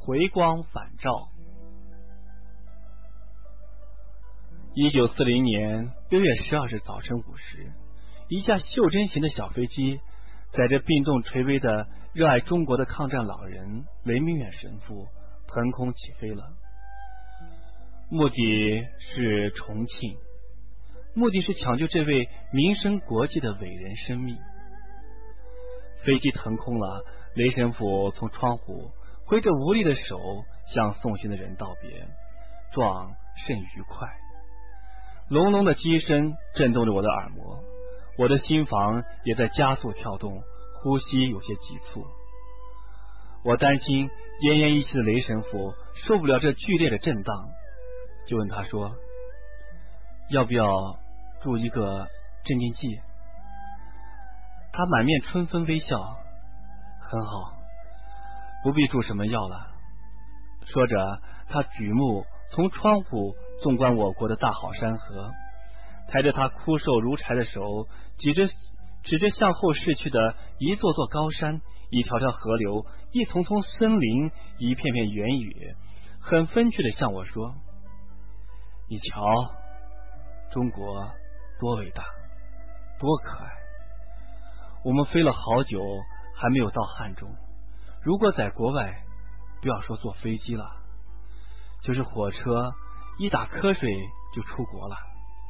回光返照。1940年6月12日早晨5时，一架袖珍型的小飞机载着病重垂危的热爱中国的抗战老人雷明远神父腾空起飞了。目的是重庆，目的是抢救这位名声国际的伟人生命。飞机腾空了，雷神父从窗户挥着无力的手向送行的人道别，状甚愉快。隆隆的机声震动着我的耳膜，我的心房也在加速跳动，呼吸有些急促。我担心奄奄一息的雷神父受不了这剧烈的震荡，就问他说，要不要注一个镇静剂？他满面春风微笑，很好，不必注什么药了。说着，他举目从窗户纵观我国的大好山河，抬着他枯瘦如柴的手，指着向后逝去的一座座高山，一条条河流，一丛丛森林，一片片原野，很风趣地向我说，你瞧，中国多伟大，多可爱。我们飞了好久还没有到汉中，如果在国外，不要说坐飞机了，就是火车一打瞌睡就出国了。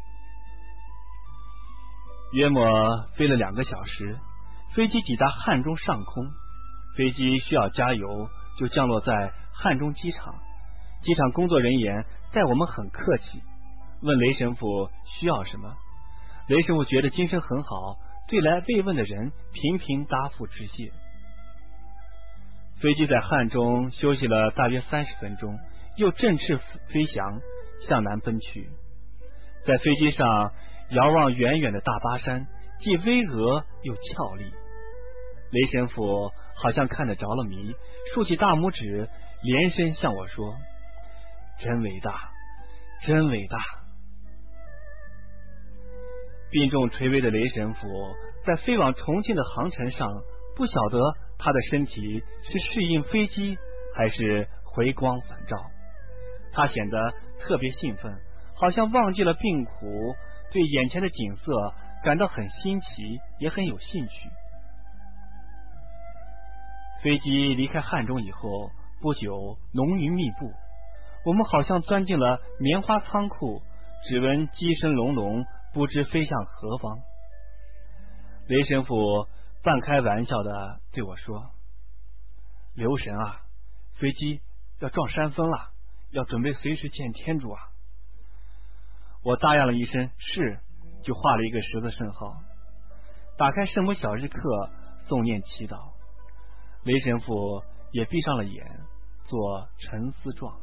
约莫飞了2个小时，飞机抵达汉中上空，飞机需要加油，就降落在汉中机场。机场工作人员待我们很客气，问雷神父需要什么。雷神父觉得精神很好，对来慰问的人频频答复致谢。飞机在汉中休息了大约30分钟，又振翅飞翔，向南奔去。在飞机上遥望远远的大巴山，既巍峨又俏丽。雷神父好像看得着了迷，竖起大拇指，连声向我说，真伟大，真伟大。病重垂危的雷神父在飞往重庆的航程上，不晓得他的身体是适应飞机还是回光返照。他显得特别兴奋，好像忘记了病苦，对眼前的景色感到很新奇，也很有兴趣。飞机离开汉中以后不久，浓云密布，我们好像钻进了棉花仓库，只闻机声隆隆，不知飞向何方。雷神父半开玩笑的对我说，刘神啊，飞机要撞山峰了，要准备随时见天主啊。我答应了一声是，就画了一个十字圣号，打开圣母小日课诵念祈祷。雷神父也闭上了眼，做沉思状。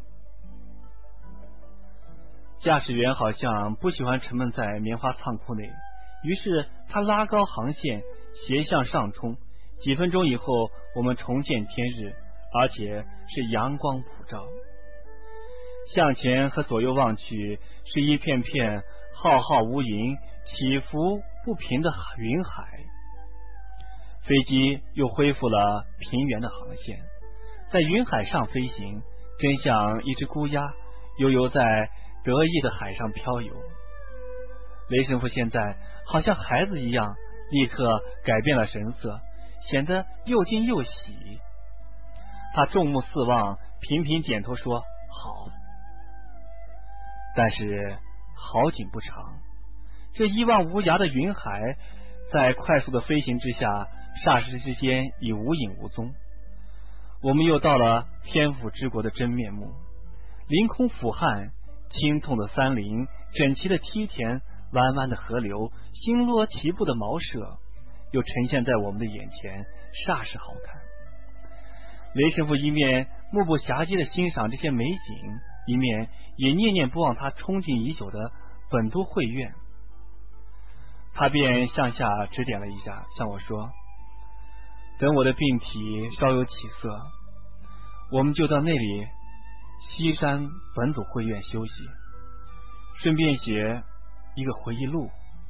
驾驶员好像不喜欢沉闷在棉花仓库内，于是他拉高航线，斜向上冲。几分钟以后，我们重见天日，而且是阳光普照。向前和左右望去，是一片片浩浩无垠、起伏不平的云海。飞机又恢复了平原的航线，在云海上飞行，真像一只孤鸦悠悠在得意的海上飘游。雷神父现在好像孩子一样，立刻改变了神色，显得又惊又喜。他众目四望，频频点头说好。但是好景不长，这一望无涯的云海在快速的飞行之下，霎时之间已无影无踪。我们又到了天府之国的真面目，凌空俯瞰，青葱的山林，整齐的梯田，弯弯的河流，星罗棋布的茅舍，又呈现在我们的眼前，煞是好看。雷神父一面目不暇接的欣赏这些美景，一面也念念不忘他憧憬已久的本都会院。他便向下指点了一下，向我说，等我的病体稍有起色，我们就到那里西山本祖会院休息，顺便写一个回忆录。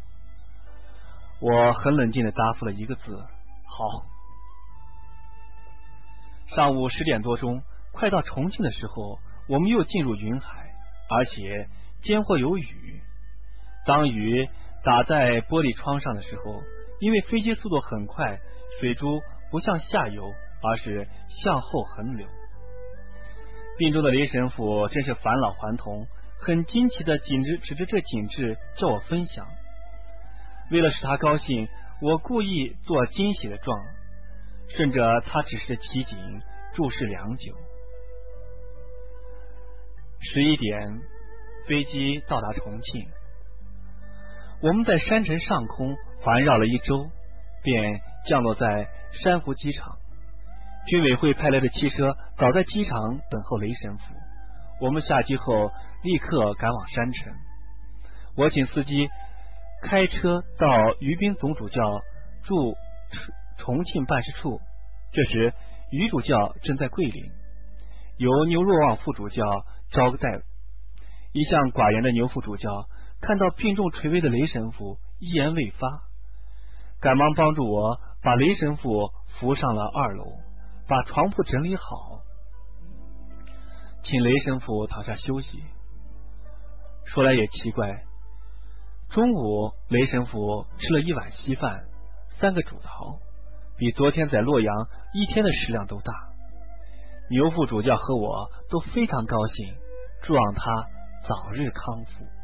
我很冷静地答复了一个字，好。上午10点多钟，快快到重庆的时候，我们又进入云海，而且间或有雨。当雨打在玻璃窗上的时候，因为飞机速度很快，水珠不向下游，而是向后横流。病中的雷神父真是返老还童，很惊奇的指着这景致叫我分享。为了使他高兴，我故意做惊喜的状，顺着他指示的奇景注视良久。11点，飞机到达重庆。我们在山城上空环绕了一周，便降落在山湖机场。军委会派来的汽车早在机场等候雷神父。我们下机后立刻赶往山城。我请司机开车到于斌总主教驻重庆办事处。这时于主教正在桂林，由牛若望副主教招待。一向寡言的牛副主教看到病重垂危的雷神父一言未发，赶忙帮助我把雷神父扶上了2楼，把床铺整理好，请雷神父躺下休息。说来也奇怪，中午雷神父吃了1碗稀饭，3个煮桃，比昨天在洛阳1天的食量都大。牛副主教和我都非常高兴，祝望他早日康复。